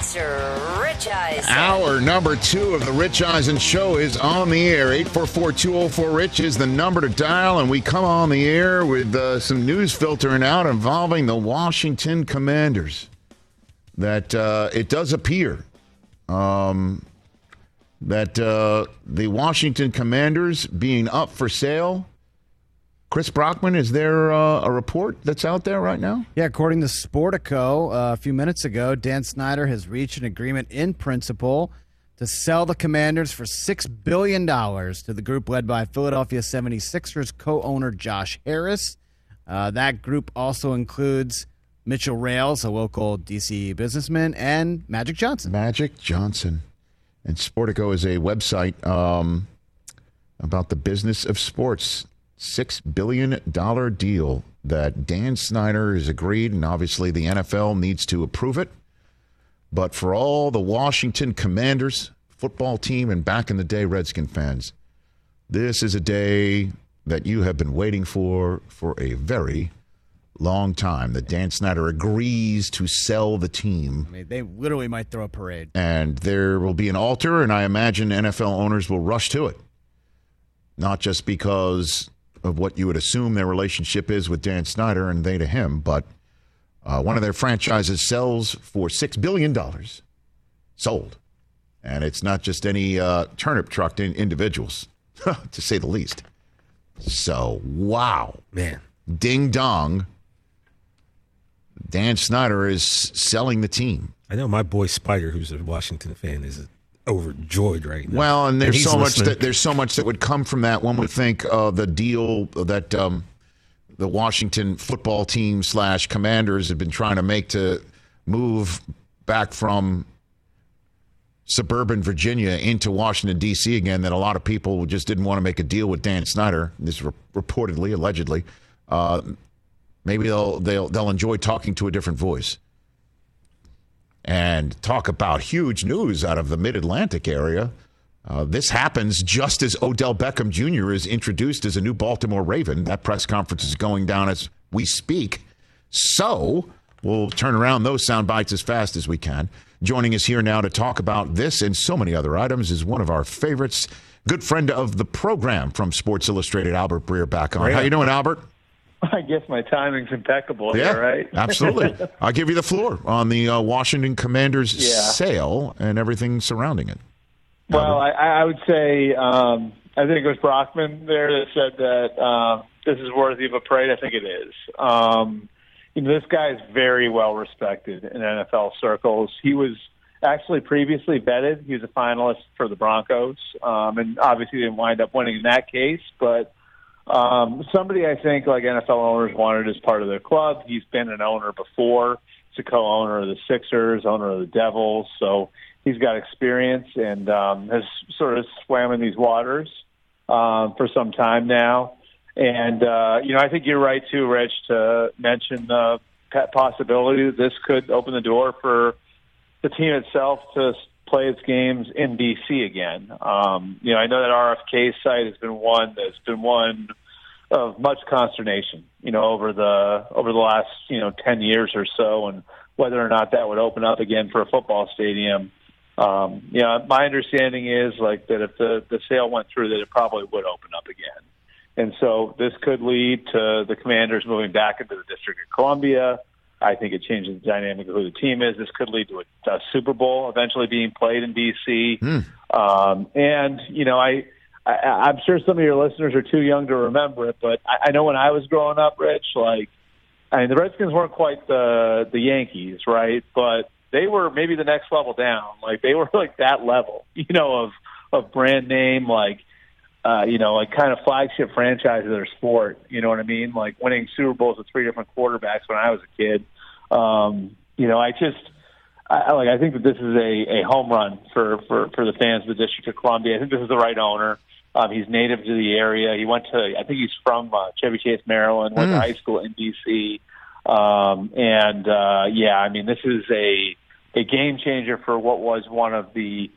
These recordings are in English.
Mr. Rich Eisen. Hour number 2 of the Rich Eisen Show is on the air. 844-204-RICH is the number to dial, and we come on the air with some news filtering out involving the Washington Commanders. That it does appear that the Washington Commanders being up for sale. Chris Brockman, is there a report that's out there right now? Yeah, according to Sportico, a few minutes ago, Dan Snyder has reached an agreement in principle to sell the Commanders for $6 billion to the group led by Philadelphia 76ers co-owner Josh Harris. That group also includes Mitchell Rales, a local D.C. businessman, and Magic Johnson. Magic Johnson. And Sportico is a website about the business of sports. $6 billion deal that Dan Snyder has agreed, and obviously the NFL needs to approve it. But for all the Washington Commanders football team and back in the day Redskin fans, this is a day that you have been waiting for a very long time. That Dan Snyder agrees to sell the team. I mean, they literally might throw a parade. And there will be an altar, and I imagine NFL owners will rush to it. Not just because of what you would assume their relationship is with Dan Snyder and they to him, but one of their franchises sells for $6 billion. Sold. And it's not just any turnip truck individuals, to say the least. So, wow. Man. Ding dong. Dan Snyder is selling the team. I know my boy Spider, who's a Washington fan, is overjoyed right now. Well, and there's so listening. much that would come from that. One would think the deal that the Washington football team / Commanders have been trying to make to move back from suburban Virginia into Washington, D.C. again, that a lot of people just didn't want to make a deal with Dan Snyder. This reportedly, allegedly. Maybe they'll enjoy talking to a different voice. And talk about huge news out of the Mid-Atlantic area. This happens just as Odell Beckham Jr. is introduced as a new Baltimore Raven. That press conference is going down as we speak. So we'll turn around those sound bites as fast as we can. Joining us here now to talk about this and so many other items is one of our favorites, good friend of the program from Sports Illustrated, Albert Breer, back on. How you doing, Albert? I guess my timing's impeccable yeah, here, right? Absolutely. I'll give you the floor on the Washington Commanders sale and everything surrounding it. Well, I would say I think it was Brockman there that said that this is worthy of a parade. I think it is. This guy is very well respected in NFL circles. He was actually previously vetted. He was a finalist for the Broncos, and obviously didn't wind up winning in that case, but somebody I think like NFL owners wanted as part of their club. He's been an owner before. He's a co-owner of the Sixers, owner of the Devils. So he's got experience and has sort of swam in these waters for some time now. And, I think you're right, too, Rich, to mention the possibility that this could open the door for the team itself to play its games in D.C. again. I know that RFK site has been one of much consternation, over the last 10 years or so, and whether or not that would open up again for a football stadium. My understanding is that if the sale went through, that it probably would open up again, and so this could lead to the Commanders moving back into the District of Columbia. I think it changes the dynamic of who the team is. This could lead to a Super Bowl eventually being played in D.C. I'm sure some of your listeners are too young to remember it, but I know when I was growing up, Rich, the Redskins weren't quite the Yankees, right? But they were maybe the next level down. They were that level, of brand name, kind of flagship franchise of their sport. You know what I mean? Winning Super Bowls with 3 different quarterbacks when I was a kid. I think that this is a home run for the fans of the District of Columbia. I think this is the right owner. He's native to the area. He went to, I think he's from Chevy Chase, Maryland, went to high school in D.C. This is a game changer for what was one of the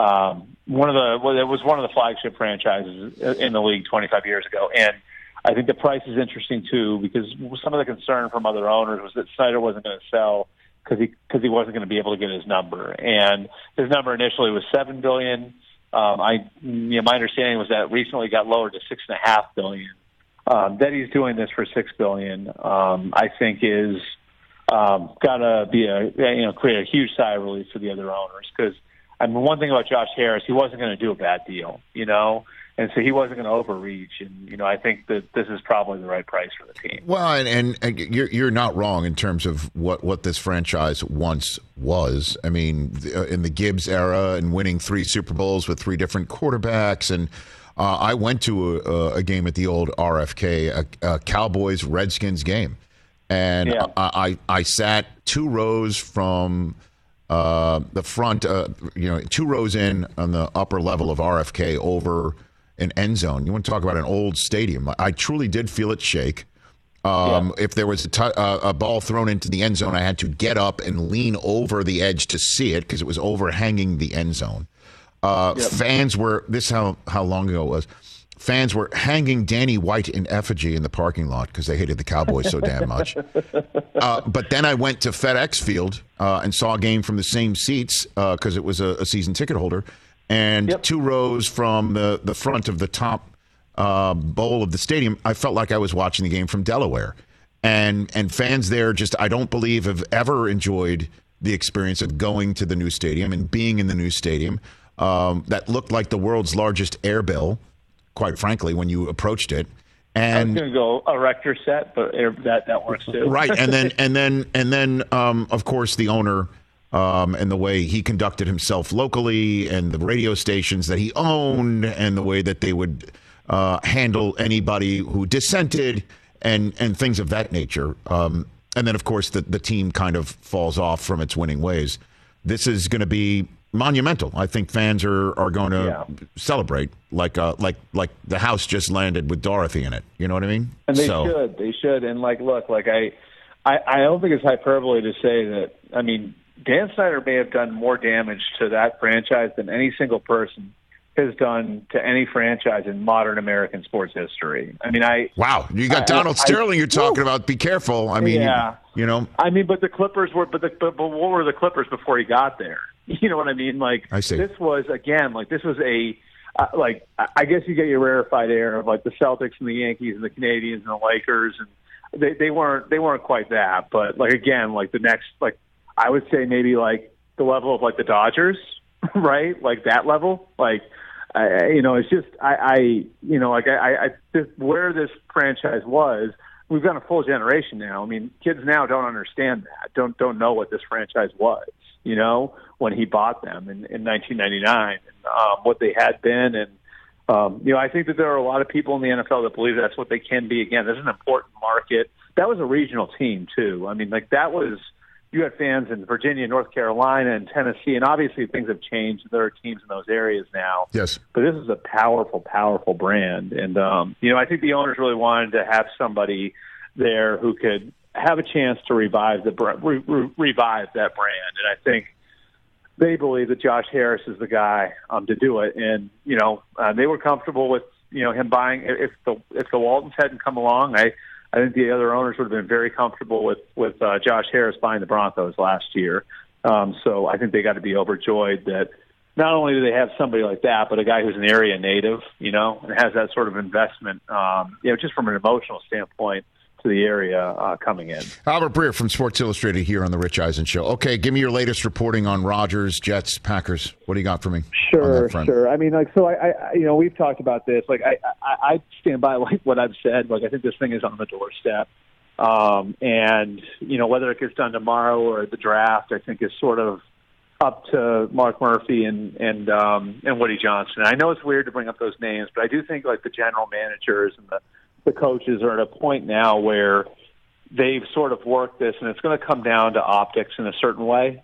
flagship franchises in the league 25 years ago. And I think the price is interesting too, because some of the concern from other owners was that Snyder wasn't going to sell because he wasn't going to be able to get his number, and his number initially was $7 billion. My understanding was that recently got lowered to $6.5 billion. That he's doing this for $6 billion, I think is gotta be create a huge sigh of relief for the other owners, because one thing about Josh Harris, he wasn't going to do a bad deal, and so he wasn't going to overreach, and I think that this is probably the right price for the team. Well, and you're not wrong in terms of what this franchise once was. I mean, in the Gibbs era and winning 3 Super Bowls with 3 different quarterbacks, and I went to a game at the old RFK, a Cowboys-Redskins game, and I sat 2 rows from the front, 2 rows in on the upper level of RFK over an end zone. You want to talk about an old stadium? I truly did feel it shake. If there was a ball thrown into the end zone, I had to get up and lean over the edge to see it because it was overhanging the end zone. Fans were, how long ago it was, fans were hanging Danny White in effigy in the parking lot because they hated the Cowboys so damn much. But then I went to FedEx Field and saw a game from the same seats because it was a season ticket holder. And 2 rows from the front of the top bowl of the stadium, I felt like I was watching the game from Delaware. And fans there I don't believe have ever enjoyed the experience of going to the new stadium and being in the new stadium. That looked like the world's largest air bill, quite frankly, when you approached it. And I was going to go erector set, but that works too. Right, and then of course the owner and the way he conducted himself locally, and the radio stations that he owned, and the way that they would handle anybody who dissented, and things of that nature. And then of course the team kind of falls off from its winning ways. This is going to be monumental. I think fans are going to celebrate like the house just landed with Dorothy in it. You know what I mean? And they should. And I don't think it's hyperbole to say that. I mean, Dan Snyder may have done more damage to that franchise than any single person has done to any franchise in modern American sports history. I mean, wow, you got Donald Sterling. You're talking about. Be careful. I mean, you know. I mean, but the Clippers were. But what were the Clippers before he got there? You know what I mean? I see. This was a I guess you get your rarefied air of the Celtics and the Yankees and the Canadians and the Lakers, and they weren't quite that. But the next I would say maybe the level of the Dodgers, right? That level, it's just where this franchise was. We've got a full generation now. I mean, kids now don't understand that. Don't know what this franchise was. When he bought them in 1999, and what they had been, and I think that there are a lot of people in the NFL that believe that's what they can be again. This is an important market. That was a regional team too. I mean, that was. You had fans in Virginia, North Carolina, and Tennessee, and obviously things have changed. There are teams in those areas now. Yes. But this is a powerful, powerful brand. And, I think the owners really wanted to have somebody there who could have a chance to revive that brand. And I think they believe that Josh Harris is the guy to do it. And, they were comfortable with, him buying. If the Waltons hadn't come along, I think the other owners would have been very comfortable with Josh Harris buying the Broncos last year. So I think they got to be overjoyed that not only do they have somebody like that, but a guy who's an area native, and has that sort of investment, just from an emotional standpoint to the area coming in. Albert Breer from Sports Illustrated here on the Rich Eisen Show. Okay, give me your latest reporting on Rodgers, Jets, Packers. What do you got for me? Sure. I mean, I we've talked about this. I stand by what I've said. I think this thing is on the doorstep, and whether it gets done tomorrow or the draft, I think is sort of up to Mark Murphy and Woody Johnson. I know it's weird to bring up those names, but I do think the general managers and the coaches are at a point now where they've sort of worked this, and it's going to come down to optics in a certain way.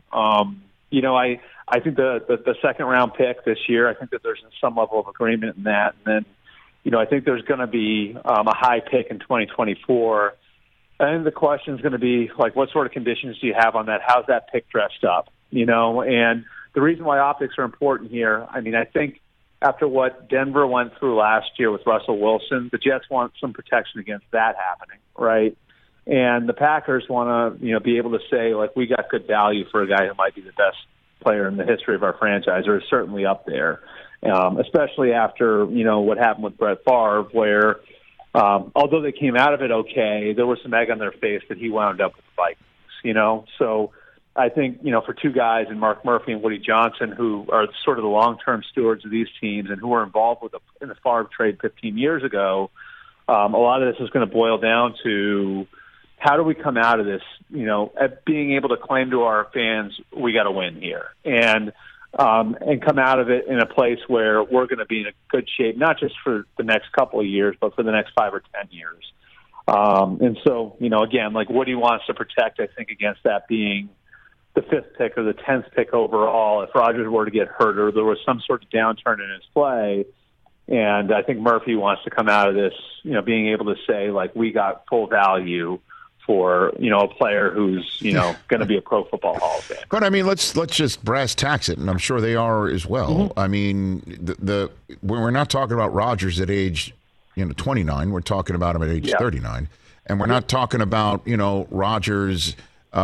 I think the second round pick this year, I think that there's some level of agreement in that. And then, I think there's going to be a high pick in 2024. And the question is going to be what sort of conditions do you have on that? How's that pick dressed up? And the reason why optics are important here, I mean, I think after what Denver went through last year with Russell Wilson, the Jets want some protection against that happening, right? And the Packers want to, be able to say, like, we got good value for a guy who might be the best player in the history of our franchise, or is certainly up there, especially after, what happened with Brett Favre, where although they came out of it okay, there was some egg on their face that he wound up with the Vikings, So I think, for two guys, in Mark Murphy and Woody Johnson, who are sort of the long-term stewards of these teams and who were involved in the Favre trade 15 years ago, a lot of this is going to boil down to how do we come out of this, at being able to claim to our fans, we got to win here, and come out of it in a place where we're going to be in a good shape, not just for the next couple of years, but for the next 5 or 10 years. And so, again, like Woody wants to protect, I think, against that being the 5th pick or the 10th pick overall if Rodgers were to get hurt or there was some sort of downturn in his play. And I think Murphy wants to come out of this, being able to say, like, we got full value for, a player who's, going to be a Pro Football Hall of Fame. But, I mean, let's just brass tacks it, and I'm sure they are as well. Mm-hmm. I mean, we're not talking about Rodgers at age, 29. We're talking about him at age 39. And we're not talking about, Rodgers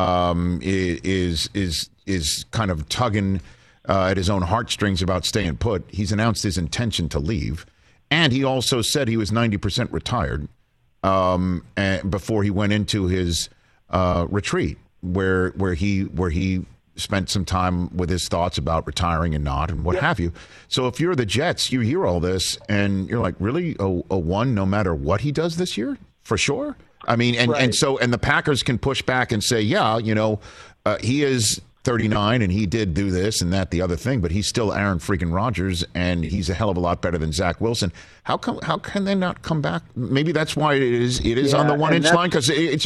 is kind of tugging at his own heartstrings about staying put. He's announced his intention to leave, and he also said he was 90% retired and before he went into his retreat, where he spent some time with his thoughts about retiring and not, and what have you. So if you're the Jets, you hear all this, and you're like, really, a one no matter what he does this year, for sure. I mean, and the Packers can push back and say, he is 39 and he did do this and that, the other thing, but he's still Aaron freaking Rodgers and he's a hell of a lot better than Zach Wilson. How can they not come back? Maybe that's why it is on the 1 inch line, because let's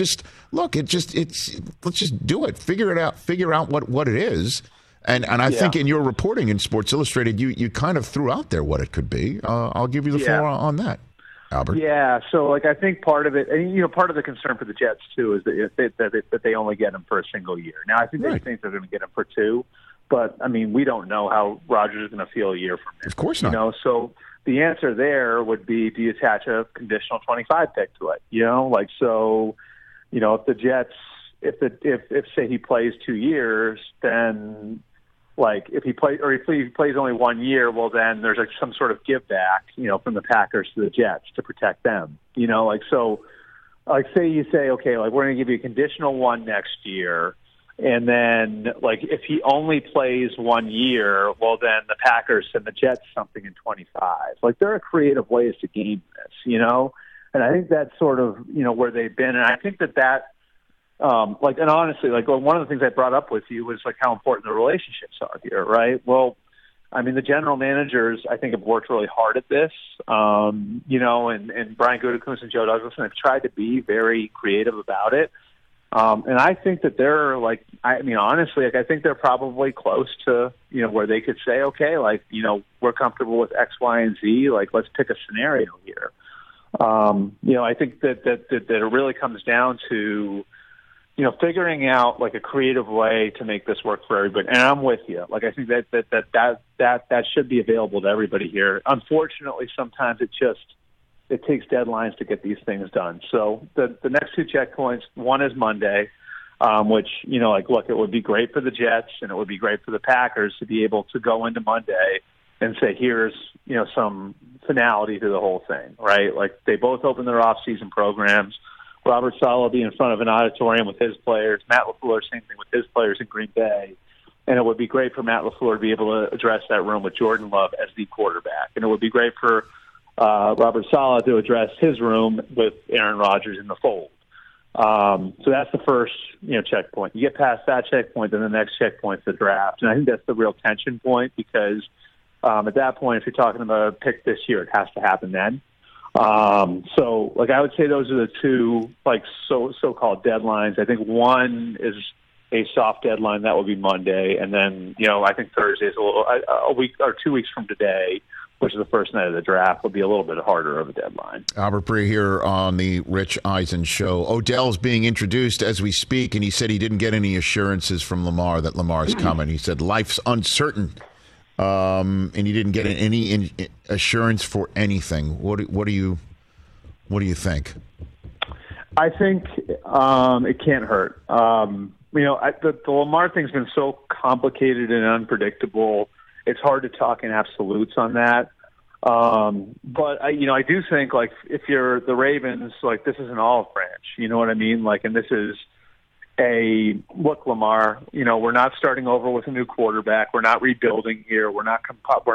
just do it. Figure out what it is. And I think in your reporting in Sports Illustrated, you kind of threw out there what it could be. I'll give you the floor on that, Albert. Yeah, so I think part of it, and part of the concern for the Jets too, is that they only get him for a single year. Now I think they think they're going to get him for 2, but I mean we don't know how Rodgers is going to feel a year from now. Of course not. So the answer there would be, do you attach a conditional 25 pick to it? If the Jets, if say he plays 2 years, then. Like if he plays only 1 year, well then there's some sort of give back, from the Packers to the Jets to protect them. Say you say, okay, like we're going to give you a conditional 1 next year, and then like if he only plays 1 year, well then the Packers send the Jets something in 25. Like there are creative ways to game this, and I think that's sort of where they've been, and I think that. And honestly, one of the things I brought up with you was like how important the relationships are here, right? Well, I mean, the general managers, I think, have worked really hard at this, and Brian Gutekunst and Joe Douglas have tried to be very creative about it. And I think that they're honestly, I think they're probably close to, where they could say, okay, we're comfortable with X, Y, and Z. Like, let's pick a scenario here. I think that it really comes down to, figuring out like a creative way to make this work for everybody. And I'm with you. Like I think that should be available to everybody here. Unfortunately, sometimes it takes deadlines to get these things done. So the next 2 checkpoints, one is Monday, which, it would be great for the Jets and it would be great for the Packers to be able to go into Monday and say, here's, some finality to the whole thing, right? Like they both open their off-season programs. Robert Saleh will be in front of an auditorium with his players. Matt LaFleur, same thing with his players in Green Bay. And it would be great for Matt LaFleur to be able to address that room with Jordan Love as the quarterback. And it would be great for Robert Saleh to address his room with Aaron Rodgers in the fold. So that's the first, checkpoint. You get past that checkpoint, then the next checkpoint's the draft. And I think that's the real tension point because at that point, if you're talking about a pick this year, it has to happen then. So I would say those are the 2 so-called deadlines. I think one is a soft deadline that will be Monday, and then I think Thursday is a week or 2 weeks from today, which is the first night of the draft, will be a little bit harder of a deadline. Albert Bree here on the Rich Eisen Show. Odell's being introduced as we speak, and he said he didn't get any assurances from Lamar that Lamar is coming. He said life's uncertain. And he didn't get any assurance for anything. What do you think? I think it can't hurt. The Lamar thing's been so complicated and unpredictable. It's hard to talk in absolutes on that. But I do think, like, if you're the Ravens, like, this is an olive branch. You know what I mean? Like, and this is look, Lamar. We're not starting over with a new quarterback. We're not rebuilding here. We're not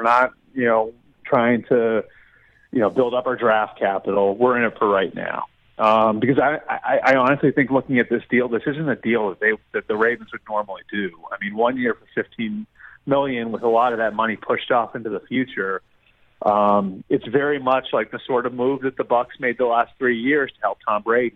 trying to build up our draft capital. We're in it for right now. Because I honestly think, looking at this deal, this isn't a deal that the Ravens would normally do. I mean, 1 year for $15 million with a lot of that money pushed off into the future. It's very much like the sort of move that the Bucs made the last 3 years to help Tom Brady,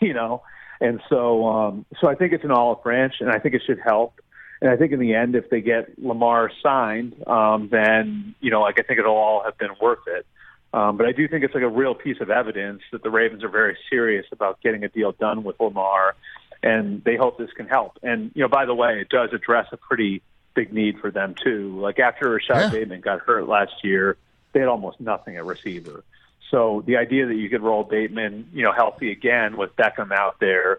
and so I think it's an olive branch, and I think it should help. And I think in the end, if they get Lamar signed, then I think it'll all have been worth it. But I do think it's like a real piece of evidence that the Ravens are very serious about getting a deal done with Lamar, and they hope this can help. And by the way, it does address a pretty big need for them too. Like, after Rashad Bateman got hurt last year, they had almost nothing at receiver. So the idea that you could roll Bateman, healthy again with Beckham out there,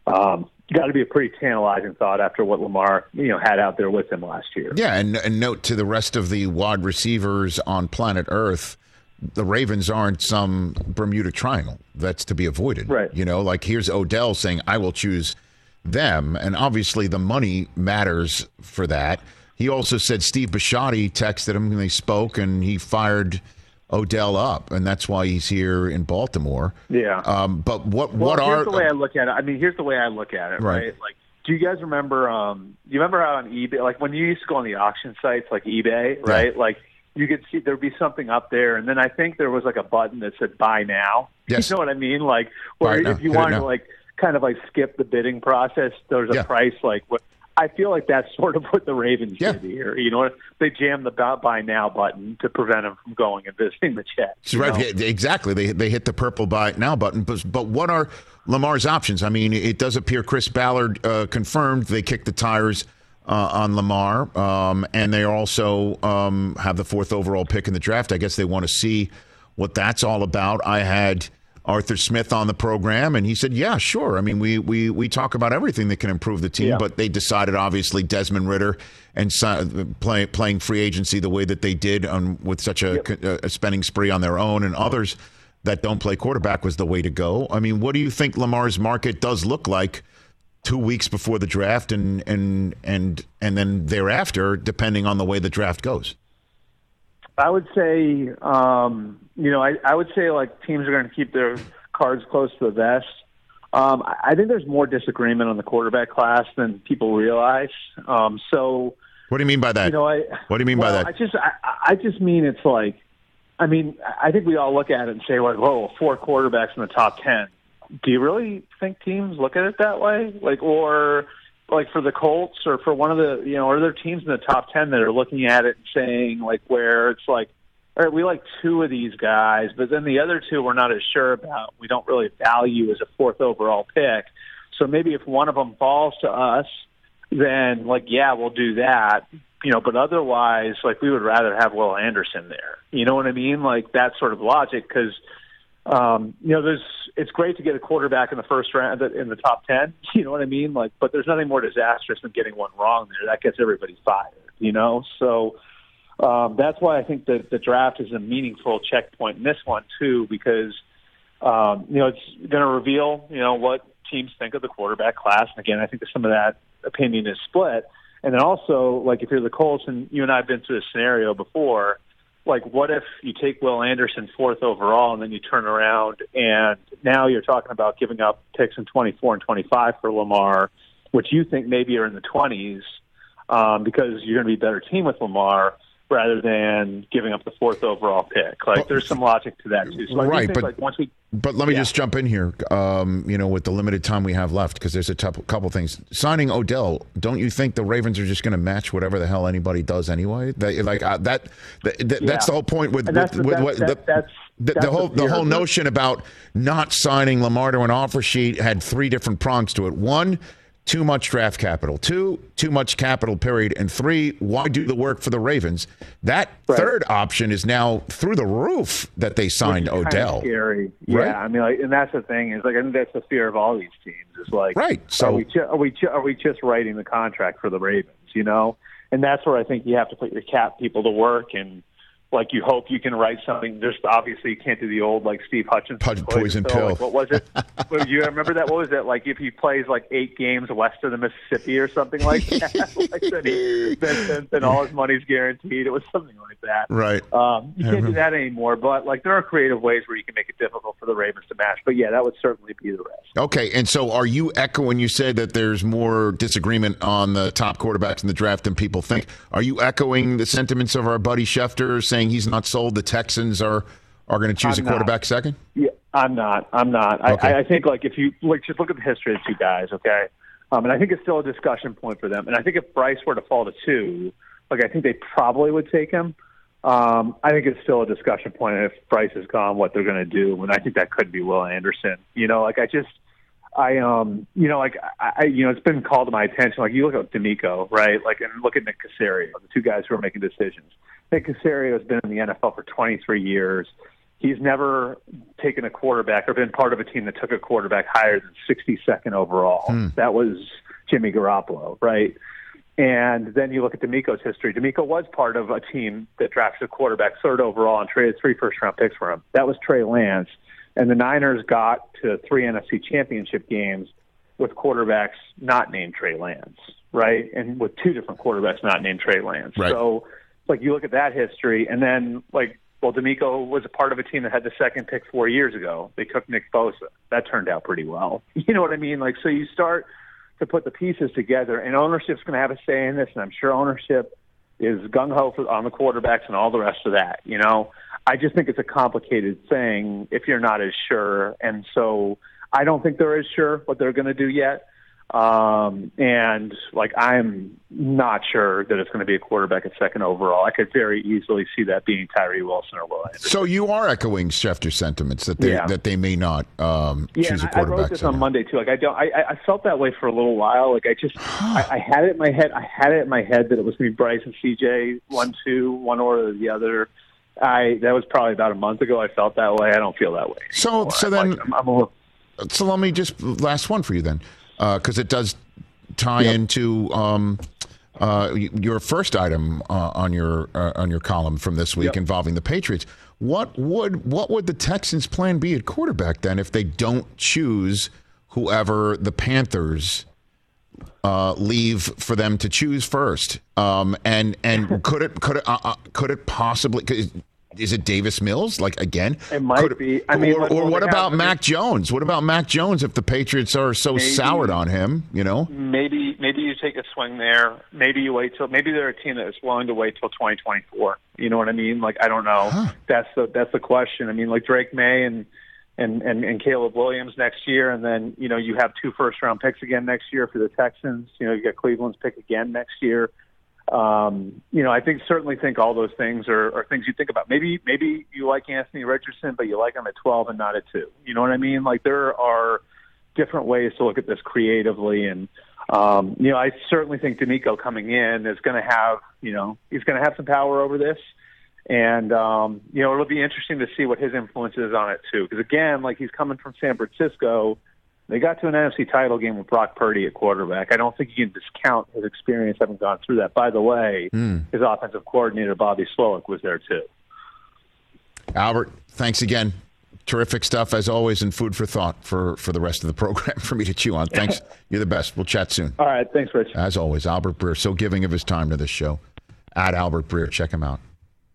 got to be a pretty tantalizing thought after what Lamar, had out there with him last year. Yeah, and note to the rest of the wide receivers on planet Earth, the Ravens aren't some Bermuda Triangle that's to be avoided. Right. Like, here's Odell saying, I will choose them. And obviously the money matters for that. He also said Steve Bisciotti texted him when they spoke, and he fired Odell up, and that's why he's here in Baltimore. Yeah. But here's the way I look at it. I mean, here's the way I look at it, right? Like, do you guys remember, do you remember how on eBay, like when you used to go on the auction sites like eBay, right? Yeah. Like, you could see there'd be something up there, and then I think there was like a button that said buy now. Yes. You know what I mean? Like, where if you wanted to like kind of like skip the bidding process, there's a price like what. I feel like that's sort of what the Ravens did here. They jammed the buy now button to prevent them from going and visiting the Jets. Right, exactly. They hit the purple buy now button. But what are Lamar's options? I mean, it does appear Chris Ballard confirmed they kicked the tires on Lamar, and they also have the 4th overall pick in the draft. I guess they want to see what that's all about. I had Arthur Smith on the program, and he said, yeah, sure. I mean, we talk about everything that can improve the team, but they decided, obviously, Desmond Ridder and playing free agency the way that they did with such a spending spree on their own, and others that don't play quarterback was the way to go. I mean, what do you think Lamar's market does look like 2 weeks before the draft and then thereafter, depending on the way the draft goes? I would say, I would say like teams are going to keep their cards close to the vest. I think there's more disagreement on the quarterback class than people realize. So, what do you mean by that? What do you mean by that? I just mean it's like, I think we all look at it and say like, whoa, 4 quarterbacks in the top 10. Do you really think teams look at it that way? Like, or like for the Colts or for one of the, are there teams in the top 10 that are looking at it and saying like, where it's like, all right, we like 2 of these guys, but then the other 2 we're not as sure about. We don't really value as a 4th overall pick. So maybe if one of them falls to us, then like, yeah, we'll do that. But otherwise, like, we would rather have Will Anderson there. You know what I mean? Like, that sort of logic, because it's great to get a quarterback in the first round in the top 10. You know what I mean? Like, but there's nothing more disastrous than getting one wrong there. That gets everybody fired. So that's why I think that the draft is a meaningful checkpoint in this one too, because it's going to reveal what teams think of the quarterback class. And again, I think that some of that opinion is split. And then also, like, if you're the Colts, and you and I have been through this scenario before, like, what if you take Will Anderson 4th overall and then you turn around and now you're talking about giving up picks in 24 and 25 for Lamar, which you think maybe are in the 20s because you're going to be a better team with Lamar rather than giving up the 4th overall pick. Like, there's some logic to that, too. So I think, like, once we... But let me just jump in here, with the limited time we have left, because there's a couple things. Signing Odell, don't you think the Ravens are just going to match whatever the hell anybody does anyway? That's the whole point with the whole notion about not signing Lamar to an offer sheet had 3 different prongs to it. One, too much draft capital. 2, too much capital, period. And 3, why do the work for the Ravens? That third option is now through the roof that they signed Odell. Scary. Right? Yeah, I mean, like, and that's the thing is, like, I think that's the fear of all these teams. Is like, right. So are we just writing the contract for the Ravens? You know, and that's where I think you have to put your cap people to work and. Like, you hope you can write something. There's obviously you can't do the old, like, Steve Hutchinson poison pill. Like, what was it? You remember that? What was it? Like, if he plays, like, 8 games west of the Mississippi or something like that, then all his money's guaranteed. It was something like that. Right. You can't do that anymore. But, like, there are creative ways where you can make it difficult for the Ravens to match. But, yeah, that would certainly be the risk. Okay, and so are you echoing, you said that there's more disagreement on the top quarterbacks in the draft than people think. Are you echoing the sentiments of our buddy Schefter saying he's not sold, the Texans are going to choose a quarterback second? Yeah, I'm not. Okay. I think, like, if you just look at the history of the two guys, okay? And I think it's still a discussion point for them. And I think if Bryce were to fall to 2, like, I think they probably would take him. I think it's still a discussion point if Bryce is gone, what they're going to do. And I think that could be Will Anderson. You know, like, it's been called to my attention. Like, you look at D'Amico, right? Like, and look at Nick Caserio, the two guys who are making decisions. Nick Caserio has been in the NFL for 23 years. He's never taken a quarterback or been part of a team that took a quarterback higher than 62nd overall. That was Jimmy Garoppolo, right? And then you look at D'Amico's history. D'Amico was part of a team that drafted a quarterback 3rd overall and traded 3 first-round picks for him. That was Trey Lance. And the Niners got to 3 NFC championship games with quarterbacks not named Trey Lance, right? And with 2 different quarterbacks not named Trey Lance. Right. So, like, you look at that history, and then, like, well, D'Amico was a part of a team that had the 2nd pick 4 years ago. They took Nick Bosa. That turned out pretty well. You know what I mean? Like, so you start to put the pieces together, and ownership's going to have a say in this, and I'm sure ownership is gung-ho on the quarterbacks and all the rest of that, you know? I just think it's a complicated thing if you're not as sure, and so I don't think they're as sure what they're going to do yet. And, like, I'm not sure that it's going to be a quarterback at 2nd overall. I could very easily see that being Tyree Wilson or Will Anderson. So you are echoing Schefter's sentiments that they may not choose a quarterback. I wrote this on Monday too. Like, I felt that way for a little while. Like, I had it in my head. I had it in my head that it was going to be Bryce and CJ, 1-2, one or the other. That was probably about a month ago. I felt that way. I don't feel that way anymore. So let me just last one for you then. Because it does tie into your first item on your column from this week involving the Patriots. What would the Texans' plan be at quarterback then if they don't choose whoever the Panthers leave for them to choose first? And could it possibly? Is it Davis Mills? Like, again? It might be. I mean, or what about Mac Jones? What about Mac Jones if the Patriots are so soured on him, you know? Maybe you take a swing there. Maybe they're a team that is willing to wait till 2024. You know what I mean? Like, I don't know. Huh. That's the question. I mean, like, Drake May and Caleb Williams next year, and then, you know, you have 2 first-round picks again next year for the Texans. You know, you got Cleveland's pick again next year. You know, I certainly think all those things are things you think about. Maybe you like Anthony Richardson, but you like him at 12 and not at 2. You know what I mean? Like, there are different ways to look at this creatively, and you know, I certainly think D'Amico coming in is going to have, you know, he's going to have some power over this, and you know, it'll be interesting to see what his influence is on it too. Because again, like, he's coming from San Francisco. They got to an NFC title game with Brock Purdy at quarterback. I don't think you can discount his experience having gone through that. By the way, his offensive coordinator, Bobby Slowick, was there too. Albert, thanks again. Terrific stuff, as always, and food for thought for the rest of the program for me to chew on. Thanks. You're the best. We'll chat soon. All right. Thanks, Rich. As always, Albert Breer, so giving of his time to this show. At Albert Breer. Check him out.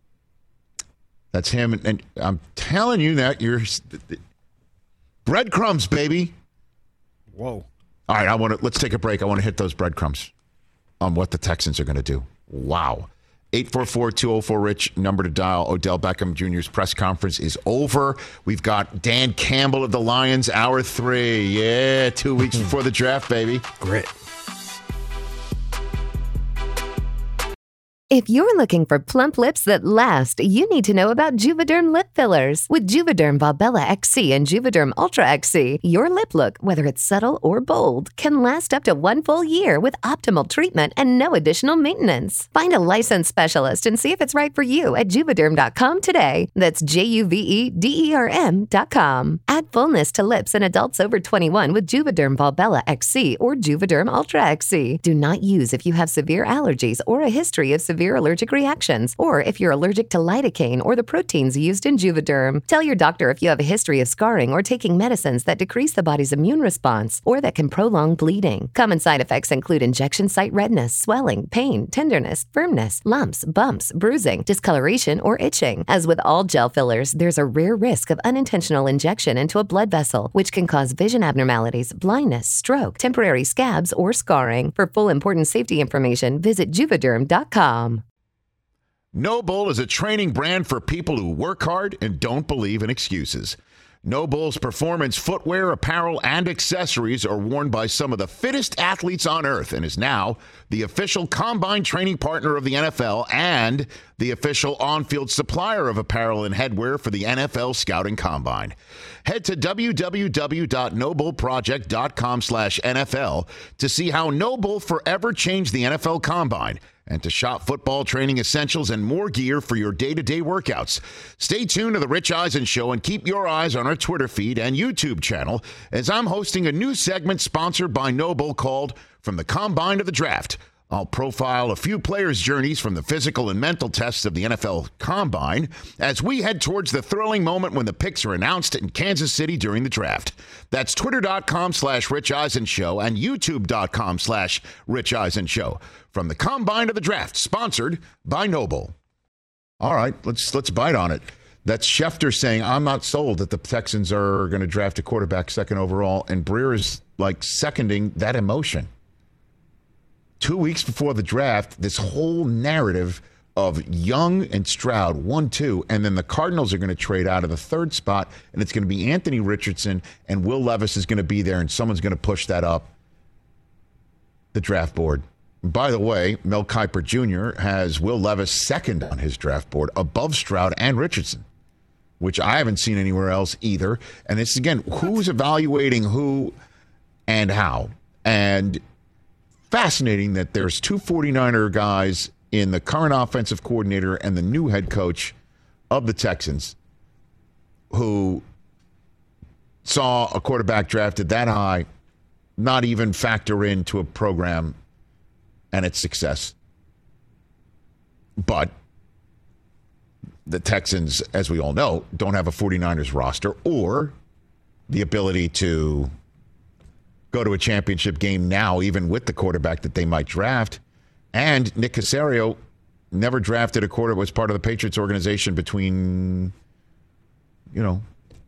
That's him. And I'm telling you that you're breadcrumbs, baby. Whoa. All right, let's take a break. I want to hit those breadcrumbs on what the Texans are going to do. Wow. 844-204-RICH, number to dial. Odell Beckham Jr.'s press conference is over. We've got Dan Campbell of the Lions, hour 3. Yeah, 2 weeks before the draft, baby. Great. If you're looking for plump lips that last, you need to know about Juvederm lip fillers. With Juvederm Volbella XC and Juvederm Ultra XC, your lip look, whether it's subtle or bold, can last up to 1 full year with optimal treatment and no additional maintenance. Find a licensed specialist and see if it's right for you at Juvederm.com today. That's JUVEDERM.com. Add fullness to lips in adults over 21 with Juvederm Volbella XC or Juvederm Ultra XC. Do not use if you have severe allergies or a history of severe allergic reactions, or if you're allergic to lidocaine or the proteins used in Juvederm. Tell your doctor if you have a history of scarring or taking medicines that decrease the body's immune response or that can prolong bleeding. Common side effects include injection site redness, swelling, pain, tenderness, firmness, lumps, bumps, bruising, discoloration, or itching. As with all gel fillers, there's a rare risk of unintentional injection into a blood vessel, which can cause vision abnormalities, blindness, stroke, temporary scabs, or scarring. For full important safety information, visit Juvederm.com. Noble is a training brand for people who work hard and don't believe in excuses. Noble's performance footwear, apparel, and accessories are worn by some of the fittest athletes on earth and is now the official combine training partner of the NFL and the official on-field supplier of apparel and headwear for the NFL Scouting Combine. Head to www.nobleproject.com/NFL to see how Noble forever changed the NFL Combine and to shop football training essentials and more gear for your day-to-day workouts. Stay tuned to The Rich Eisen Show and keep your eyes on our Twitter feed and YouTube channel as I'm hosting a new segment sponsored by Noble called From the Combine to the Draft. I'll profile a few players' journeys from the physical and mental tests of the NFL Combine as we head towards the thrilling moment when the picks are announced in Kansas City during the draft. That's twitter.com/Rich Eisen Show and youtube.com/Rich Eisen Show. From the Combine to the Draft, sponsored by Noble. All right, let's bite on it. That's Schefter saying, I'm not sold that the Texans are going to draft a quarterback second overall, and Breer is like seconding that emotion. 2 weeks before the draft, this whole narrative of Young and Stroud, 1-2, and then the Cardinals are going to trade out of the third spot, and it's going to be Anthony Richardson, and Will Levis is going to be there, and someone's going to push that up the draft board. By the way, Mel Kiper Jr. has Will Levis second on his draft board, above Stroud and Richardson, which I haven't seen anywhere else either. And it's, again, who's evaluating who and how. And fascinating that there's two 49er guys in the current offensive coordinator and the new head coach of the Texans who saw a quarterback drafted that high not even factor into a program and its success. But the Texans, as we all know, don't have a 49ers roster or the ability to go to a championship game now, even with the quarterback that they might draft. And Nick Caserio never drafted a quarterback, was part of the Patriots organization between, in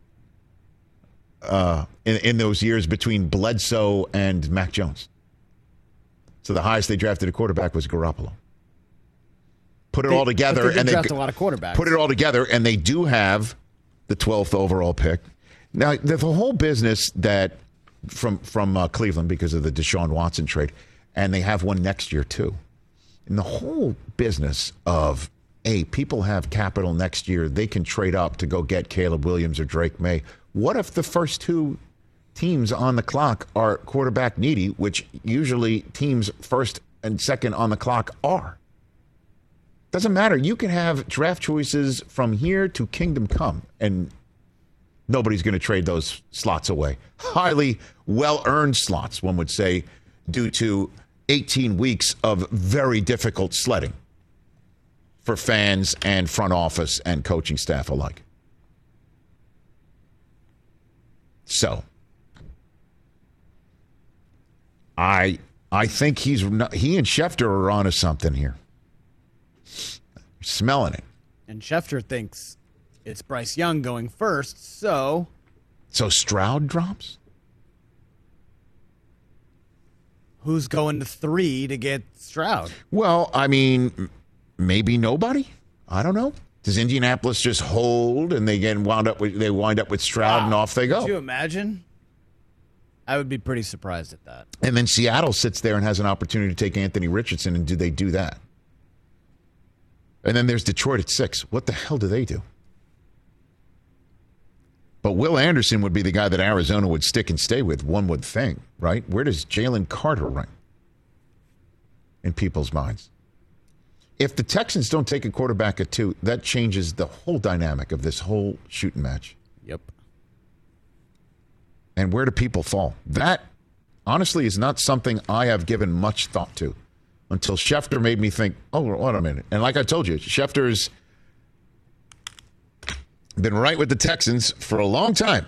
those years between Bledsoe and Mac Jones. So the highest they drafted a quarterback was Garoppolo. Put it all together, and they draft a lot of quarterbacks. Put it all together, and they do have the 12th overall pick. Now, the whole business that from Cleveland because of the Deshaun Watson trade, and they have one next year too. And the whole business of, hey, people have capital next year, they can trade up to go get Caleb Williams or Drake May. What if the first two teams on the clock are quarterback needy, which usually teams first and second on the clock are? Doesn't matter. You can have draft choices from here to kingdom come, and nobody's going to trade those slots away. Highly well-earned slots, one would say, due to 18 weeks of very difficult sledding for fans and front office and coaching staff alike. So, I think he and Schefter are onto something here. Smelling it. And Schefter thinks it's Bryce Young going first, so Stroud drops? Who's going to 3 to get Stroud? Well, I mean, maybe nobody. I don't know. Does Indianapolis just hold and they wind up with Stroud and off they go? Could you imagine? I would be pretty surprised at that. And then Seattle sits there and has an opportunity to take Anthony Richardson, and do they do that? And then there's Detroit at 6. What the hell do they do? But Will Anderson would be the guy that Arizona would stick and stay with, one would think, right? Where does Jalen Carter rank in people's minds? If the Texans don't take a quarterback at 2, that changes the whole dynamic of this whole shooting match. Yep. And where do people fall? That, honestly, is not something I have given much thought to until Schefter made me think, oh, wait a minute. And like I told you, Schefter's been right with the Texans for a long time.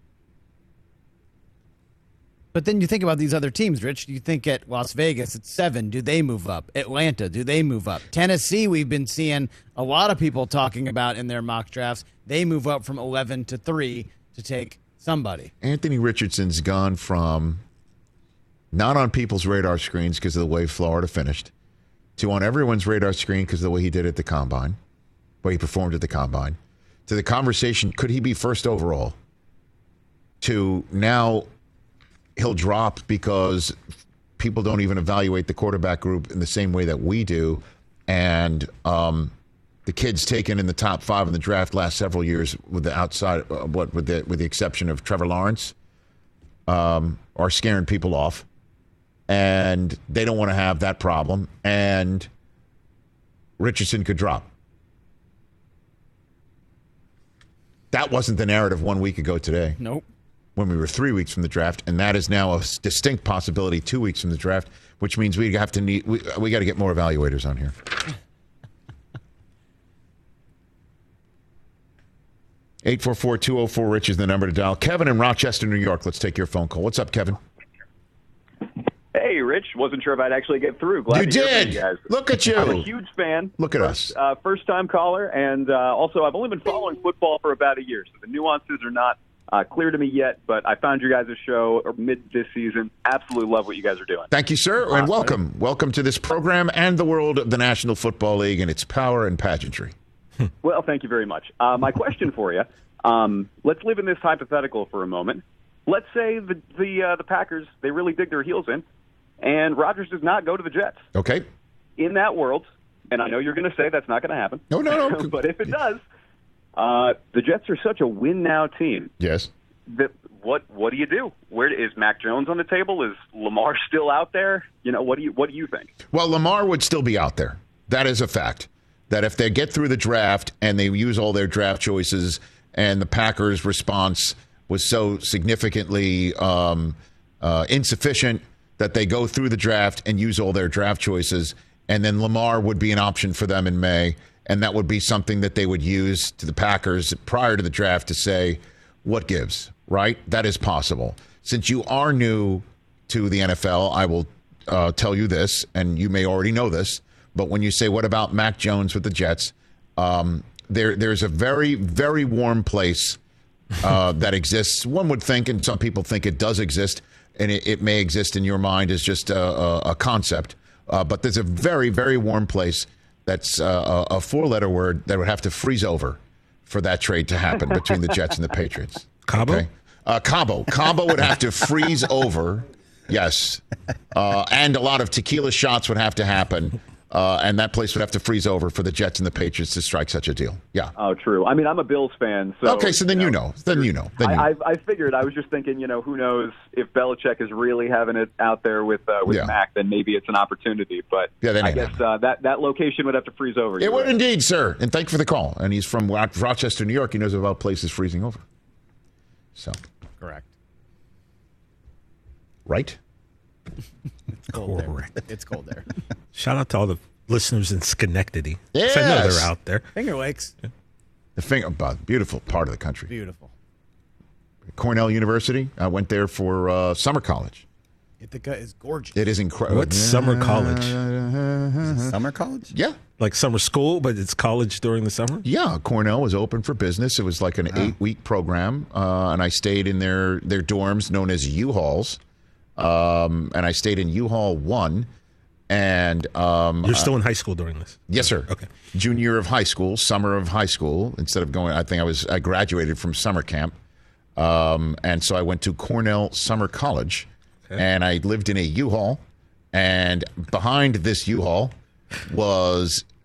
But then you think about these other teams, Rich. You think at Las Vegas at 7, do they move up? Atlanta, do they move up? Tennessee, we've been seeing a lot of people talking about in their mock drafts. They move up from 11 to 3 to take somebody. Anthony Richardson's gone from not on people's radar screens because of the way Florida finished to on everyone's radar screen because of the way he did at the Combine, the way he performed at the Combine, to the conversation, could he be first overall, to now he'll drop because people don't even evaluate the quarterback group in the same way that we do. And the kids taken in the top 5 in the draft last several years with the outside, with the exception of Trevor Lawrence, are scaring people off. And they don't want to have that problem. And Richardson could drop. That wasn't the narrative 1 week ago today. Nope. When we were 3 weeks from the draft, and that is now a distinct possibility 2 weeks from the draft, which means we got to get more evaluators on here. Eight 844-204-RICH is the number to dial. Kevin in Rochester, New York. Let's take your phone call. What's up, Kevin? Hey, Rich. Wasn't sure if I'd actually get through. Glad You to hear from did. you guys. Look at you. I'm a huge fan. Look at us. First-time caller, and also I've only been following football for about a year, so the nuances are not clear to me yet, but I found your guys' show mid this season. Absolutely love what you guys are doing. Thank you, sir, and welcome. Welcome to this program and the world of the National Football League and its power and pageantry. Well, thank you very much. My question for you, let's live in this hypothetical for a moment. Let's say the Packers, they really dig their heels in, and Rodgers does not go to the Jets. Okay. In that world, and I know you're going to say that's not going to happen. No. But if it does, the Jets are such a win-now team. Yes. That what do you do? Where is Mac Jones on the table? Is Lamar still out there? What do you think? Well, Lamar would still be out there. That is a fact. That if they get through the draft and they use all their draft choices, and the Packers' response was so significantly insufficient that they go through the draft and use all their draft choices, and then Lamar would be an option for them in May, and that would be something that they would use to the Packers prior to the draft to say, what gives, right? That is possible. Since you are new to the NFL, I will tell you this, and you may already know this, but when you say, what about Mac Jones with the Jets, there's a very, very warm place that exists. One would think, and some people think it does exist, and it may exist in your mind as just a concept, but there's a very, very warm place that's a 4-letter word that would have to freeze over for that trade to happen between the Jets and the Patriots. Cabo? Okay? Cabo would have to freeze over, yes, and a lot of tequila shots would have to happen. And that place would have to freeze over for the Jets and the Patriots to strike such a deal. Yeah. Oh, true. I mean, I'm a Bills fan. So, okay, so then you know. I figured. I was just thinking, who knows if Belichick is really having it out there with Mac, then maybe it's an opportunity. But I guess that location would have to freeze over. It would indeed, sir. And thank you for the call. And he's from Rochester, New York. He knows about places freezing over. So. Correct. Right? It's cold there. It's cold there. Shout out to all the listeners in Schenectady. Yes. I know they're out there. Finger Lakes. The beautiful part of the country. Beautiful. Cornell University. I went there for summer college. Ithaca is gorgeous. It is incredible. What's summer college? Summer college? Yeah. Like summer school, but it's college during the summer? Yeah, Cornell was open for business. It was like an 8-week program, and I stayed in their dorms known as U-Hauls, and I stayed in U-Haul 1. And you're still in high school during this? Yes, sir. Okay. Junior year of high school, summer of high school. Instead of going, I graduated from summer camp, and so I went to Cornell Summer College, and I lived in a U-Haul, and behind this U-Haul was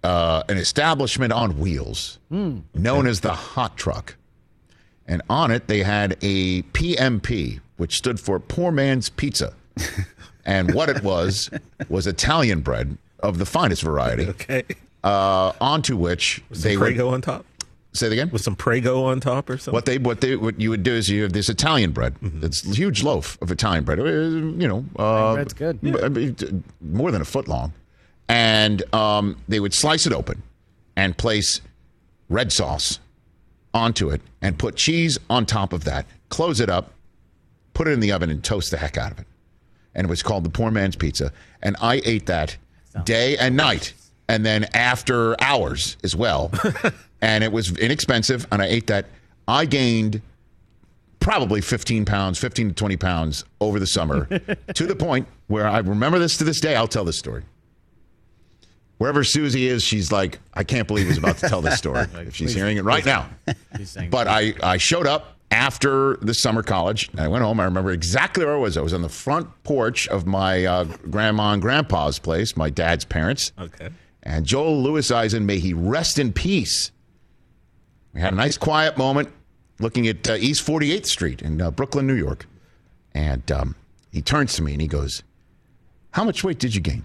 an establishment on wheels known as the Hot Truck. And on it, they had a PMP, which stood for Poor Man's Pizza. And what it was Italian bread of the finest variety. Okay. Onto which they would Prego on top. Say it again. With some Prego on top or something. What you would do is you have this Italian bread. It's a huge loaf of Italian bread. Bread's good. More than a foot long, and they would slice it open and place red sauce onto it and put cheese on top of that. Close it up, put it in the oven, and toast the heck out of it. And it was called the Poor Man's Pizza. And I ate that day and night, and then after hours as well. And it was inexpensive, and I ate that. I gained probably 15 to 20 pounds over the summer to the point where I remember this to this day. I'll tell this story. Wherever Susie is, she's like, I can't believe he's about to tell this story. If she's hearing it right now. But I showed up after the summer college, and I went home. I remember exactly where I was. I was on the front porch of my grandma and grandpa's place, my dad's parents. Okay. And Joel Louis Eisen, may he rest in peace. We had a nice quiet moment looking at East 48th Street in Brooklyn, New York. And he turns to me and he goes, how much weight did you gain?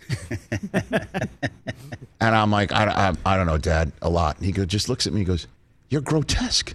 And I'm like, I don't know, Dad, a lot. And he just looks at me and goes, you're grotesque.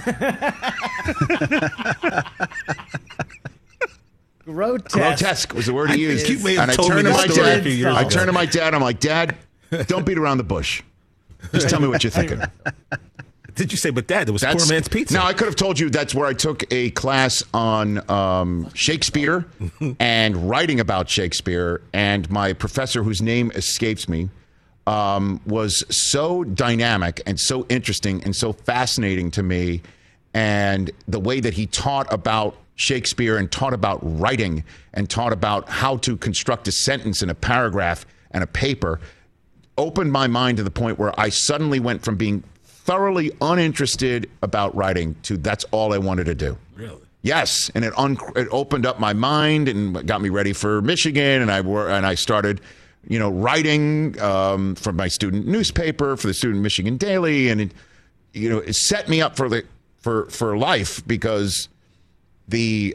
Grotesque was the word he used. And I turned to my dad. I'm like, Dad, don't beat around the bush. Just tell me what you're thinking. Did you say, but Dad, it was Poor Man's Pizza? No, I could have told you that's where I took a class on Shakespeare and writing about Shakespeare. And my professor, whose name escapes me, was so dynamic and so interesting and so fascinating to me. And the way that he taught about Shakespeare and taught about writing and taught about how to construct a sentence in a paragraph and a paper opened my mind to the point where I suddenly went from being thoroughly uninterested about writing to that's all I wanted to do. Really? Yes, and it opened up my mind and got me ready for Michigan, and I started, writing for my student newspaper, for the Student Michigan Daily, and it set me up for life because the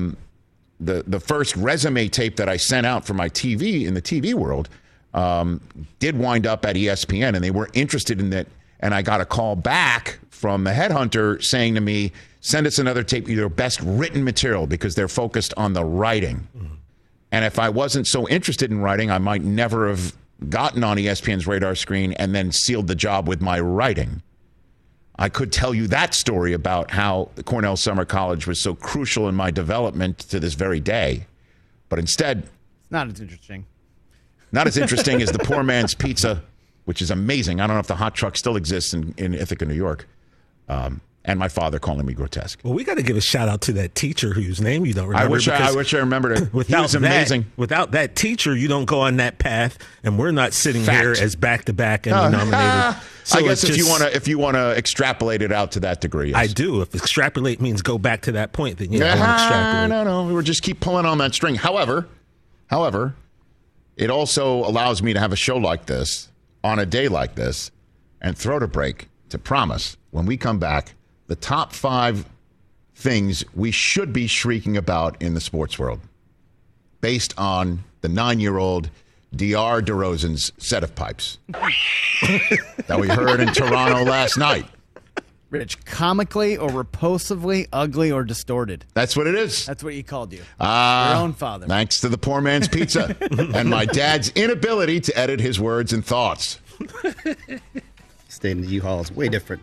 first resume tape that I sent out for my TV in the TV world did wind up at ESPN, and they were interested in that. And I got a call back from the headhunter saying to me, send us another tape, your best written material, because they're focused on the writing. And if I wasn't so interested in writing, I might never have gotten on ESPN's radar screen and then sealed the job with my writing. I could tell you that story about how the Cornell Summer College was so crucial in my development to this very day. But instead, it's not as interesting. Not as interesting as the Poor Man's Pizza, which is amazing. I don't know if the Hot Truck still exists in Ithaca, New York. And my father calling me grotesque. Well, we got to give a shout out to that teacher whose name you don't remember. I wish I remembered it. He was amazing. Without that teacher, you don't go on that path, and we're not sitting here as back-to-back and nominated. So I guess if you want to extrapolate it out to that degree, yes. I do. If extrapolate means go back to that point, then yeah, extrapolate. No, we just keep pulling on that string. However, it also allows me to have a show like this on a day like this and throw to break to promise when we come back the top 5 things we should be shrieking about in the sports world based on the 9-year-old DeMar DeRozan's set of pipes that we heard in Toronto last night. Rich, comically or repulsively ugly or distorted? That's what it is. That's what he called you. Your own father. Thanks to the Poor Man's Pizza and my dad's inability to edit his words and thoughts. Staying in the U-Haul is way different.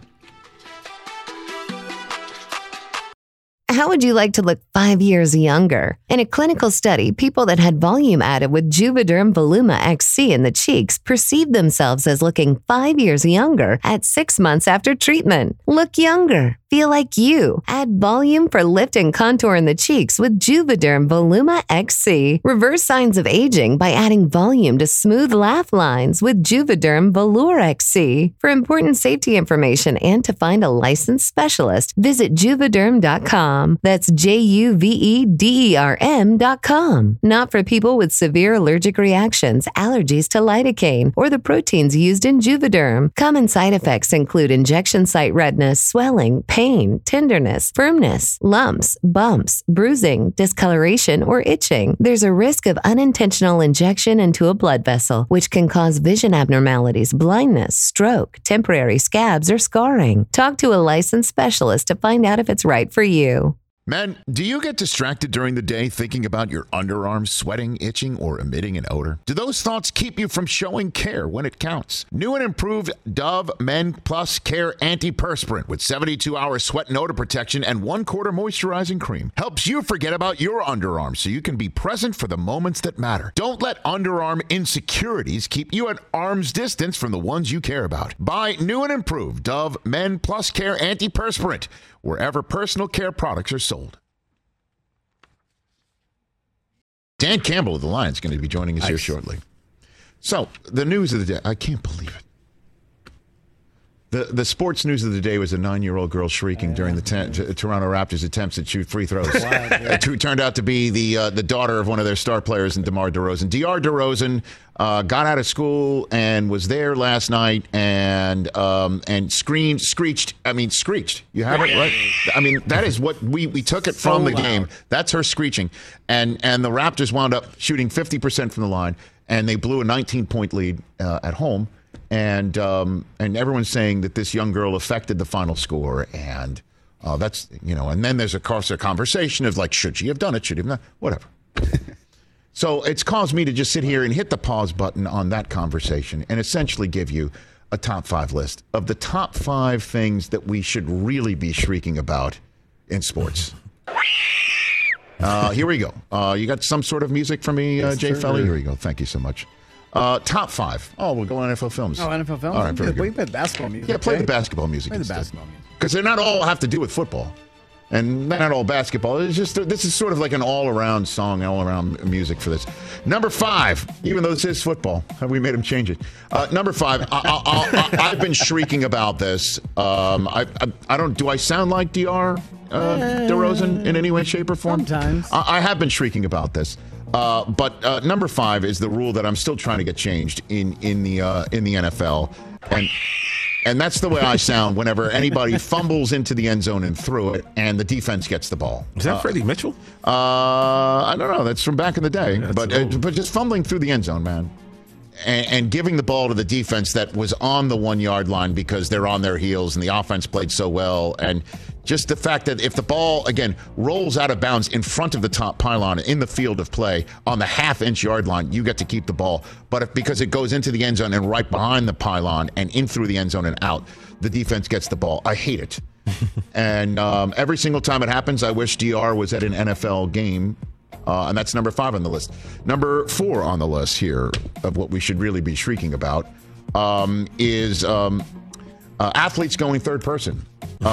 How would you like to look 5 years younger? In a clinical study, people that had volume added with Juvederm Voluma XC in the cheeks perceived themselves as looking 5 years younger at 6 months after treatment. Look younger. Feel like you. Add volume for lift and contour in the cheeks with Juvederm Voluma XC. Reverse signs of aging by adding volume to smooth laugh lines with Juvederm Volure XC. For important safety information and to find a licensed specialist, visit Juvederm.com. That's JUVEDERM.com. Not for people with severe allergic reactions, allergies to lidocaine, or the proteins used in Juvederm. Common side effects include injection site redness, swelling, pain, tenderness, firmness, lumps, bumps, bruising, discoloration, or itching. There's a risk of unintentional injection into a blood vessel, which can cause vision abnormalities, blindness, stroke, temporary scabs, or scarring. Talk to a licensed specialist to find out if it's right for you. Men, do you get distracted during the day thinking about your underarms sweating, itching, or emitting an odor? Do those thoughts keep you from showing care when it counts? New and improved Dove Men Plus Care Antiperspirant with 72-hour sweat and odor protection and 1/4 moisturizing cream helps you forget about your underarms so you can be present for the moments that matter. Don't let underarm insecurities keep you at arm's distance from the ones you care about. Buy new and improved Dove Men Plus Care Antiperspirant wherever personal care products are sold. Dan Campbell of the Lions is going to be joining us here shortly. So, the news of the day. I can't believe it. The sports news of the day was a 9-year-old girl shrieking during the Toronto Raptors' attempts to shoot free throws. Who turned out to be the daughter of one of their star players, DeMar DeRozan. DeMar DeRozan got out of school and was there last night and screeched. I mean, screeched. You have it, right? I mean, that is what we took it from the game. That's her screeching. And the Raptors wound up shooting 50% from the line, and they blew a 19-point lead at home. And everyone's saying that this young girl affected the final score, and that's, and then there's a conversation of like, should she have done it? Should she have not? Whatever. So it's caused me to just sit here and hit the pause button on that conversation and essentially give you a top 5 list of the top 5 things that we should really be shrieking about in sports. Here we go. You got some sort of music for me, Jay Felly? Here we go. Thank you so much. Top 5. Oh, we'll go on NFL Films. Oh, NFL Films? All right, very good. We play basketball music. Yeah, play the basketball music. Play the basketball music. Because they're not all have to do with football. And they're not all basketball. It's just, this is sort of like an all-around song, all-around music for this. Number 5, even though this is football. We made them change it. Number 5, I've been shrieking about this. I don't, do I sound like DeMar DeRozan in any way, shape, or form? Sometimes. I have been shrieking about this. But number 5 is the rule that I'm still trying to get changed in the NFL, and that's the way I sound whenever anybody fumbles into the end zone and threw it, and the defense gets the ball. Is that Freddie Mitchell? I don't know. That's from back in the day, but just fumbling through the end zone, man. And giving the ball to the defense that was on the 1-yard line because they're on their heels and the offense played so well. And just the fact that if the ball, again, rolls out of bounds in front of the top pylon in the field of play on the half-inch yard line, you get to keep the ball. But because it goes into the end zone and right behind the pylon and in through the end zone and out, the defense gets the ball. I hate it. And every single time it happens, I wish DR was at an NFL game. And that's number 5 on the list. Number 4 on the list here of what we should really be shrieking about is athletes going third person.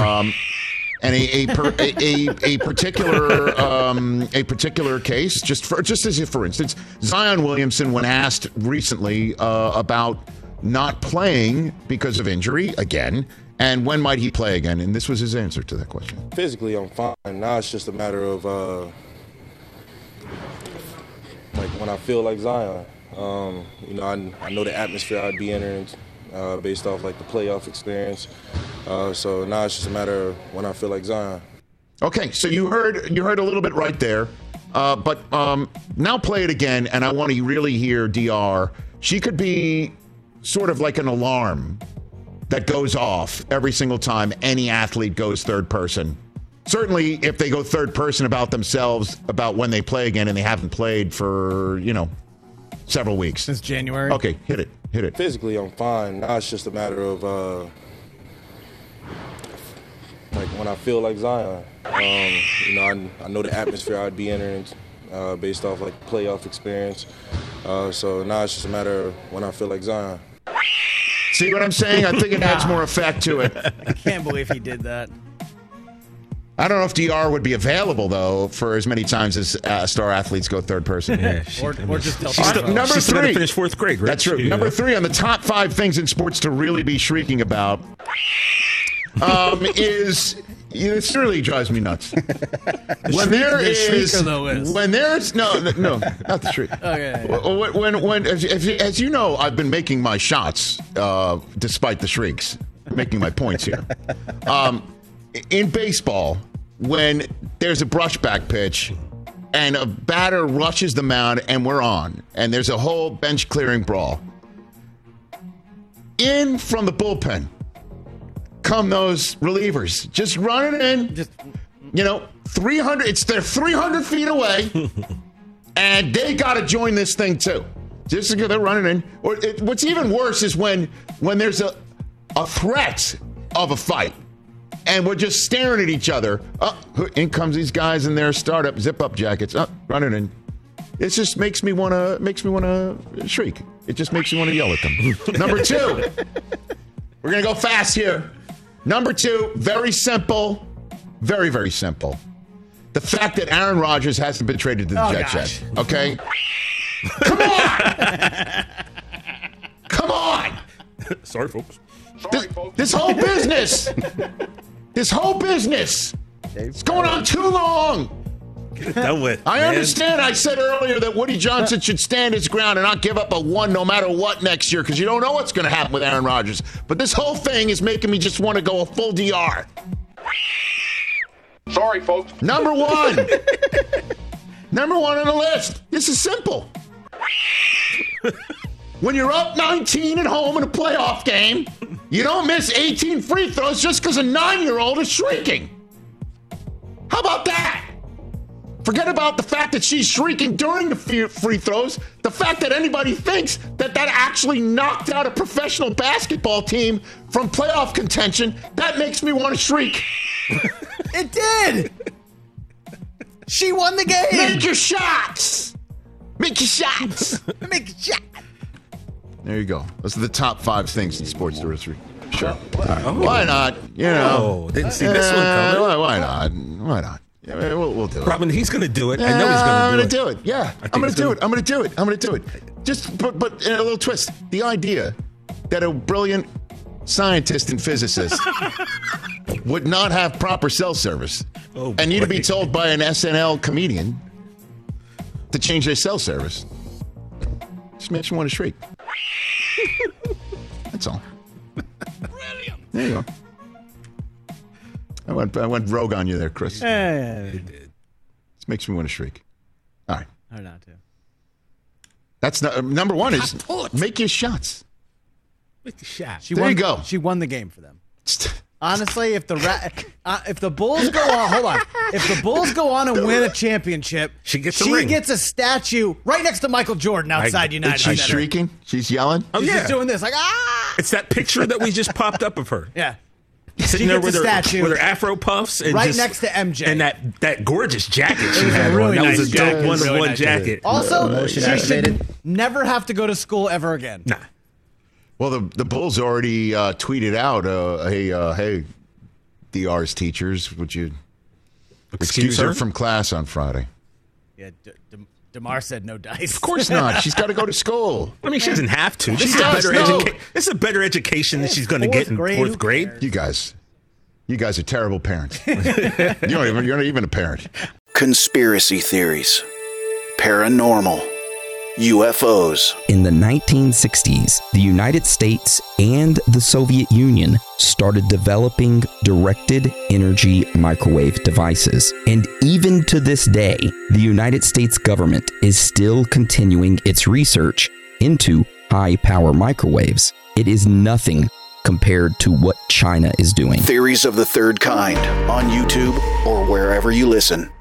And a particular case, just as if, for instance, Zion Williamson, when asked recently about not playing because of injury again, and when might he play again, and this was his answer to that question. Physically, I'm fine. Now it's just a matter of like when I feel like Zion. I know the atmosphere I'd be entering based off like the playoff experience. So now it's just a matter of when I feel like Zion. Okay, so you heard a little bit right there, but now play it again, and I want to really hear DR. She could be sort of like an alarm that goes off every single time any athlete goes third person. Certainly, if they go third person about themselves, about when they play again, and they haven't played for, several weeks. Since January. Okay, hit it. Physically, I'm fine. Now it's just a matter of like when I feel like Zion. I know the atmosphere I'd be entering based off like playoff experience. So now it's just a matter of when I feel like Zion. See what I'm saying? I think it adds more effect to it. I can't believe he did that. I don't know if DR would be available, though, for as many times as star athletes go third person. Yeah, Or just tell Number She's still 3. finish 4th grade, right? That's true. Yeah. Number 3 on the top 5 things in sports to really be shrieking about is... This really drives me nuts. When there is... When there's... No, not the shriek. Okay. When as you know, I've been making my shots despite the shrieks, making my points here. In baseball, when there's a brushback pitch and a batter rushes the mound and we're on, and there's a whole bench clearing brawl, in from the bullpen come those relievers, just running in, 300. They're 300 feet away, and they got to join this thing too. Just because they're running in. What's even worse is when there's a threat of a fight, and we're just staring at each other. In comes these guys in their startup zip-up jackets, running in. It just makes me want to shriek. It just makes me want to yell at them. Number 2, we're gonna go fast here. Number 2, very simple, very, very simple. The fact that Aaron Rodgers hasn't been traded to the Jets yet. Okay, come on, come on. Sorry, folks. This whole business, it's going on too long. Get it done with. I understand. I said earlier that Woody Johnson should stand his ground and not give up a 1 no matter what next year, because you don't know what's going to happen with Aaron Rodgers. But this whole thing is making me just want to go a full DR. Sorry, folks. Number 1. Number 1 on the list. This is simple. When you're up 19 at home in a playoff game, you don't miss 18 free throws just because a 9-year-old is shrieking. How about that? Forget about the fact that she's shrieking during the free throws. The fact that anybody thinks that actually knocked out a professional basketball team from playoff contention, that makes me want to shriek. It did. She won the game. Make your shots. Make your shots. Make a shot. There you go. Those are the top 5 things in sports to shriek. Sure. Why not? Didn't see this one coming. Why not? Why not? Yeah, we'll do it. Robin, he's going to do it. I know he's going to do it. Yeah, I'm going to do it. I'm going to do it. Just, but in a little twist. The idea that a brilliant scientist and physicist would not have proper cell service and need to be told by an SNL comedian to change their cell service just makes me want to shriek. That's all. Brilliant. There you go. I went rogue on you there, Chris. It did. This makes me want to shriek. All right. Or not to. That's number 1 is make your shots. Make the shot. There you go. She won the game for them. Honestly, if the Bulls go on, hold on. If the Bulls go on and win a championship, she gets a statue right next to Michael Jordan outside United Center. She's shrieking. She's yelling. She's just doing this like It's that picture that we just popped up of her. Yeah. Sitting there with her afro puffs and right next to MJ, and that gorgeous jacket she had on. That was a dope one-on-one jacket. Also, she should never have to go to school ever again. Nah. Well, the Bulls already tweeted out, hey, DR's teachers, would you excuse her from class on Friday? Yeah, DeMar said no dice. Of course not. She's got to go to school. I mean, she doesn't have to. This is a better education than she's going to get in 4th grade. You guys are terrible parents. You're not even a parent. Conspiracy theories, paranormal, UFOs. In the 1960s, the United States and the Soviet Union started developing directed energy microwave devices. And even to this day, the United States government is still continuing its research into high-power microwaves. It is nothing compared to what China is doing. Theories of the Third Kind on YouTube or wherever you listen.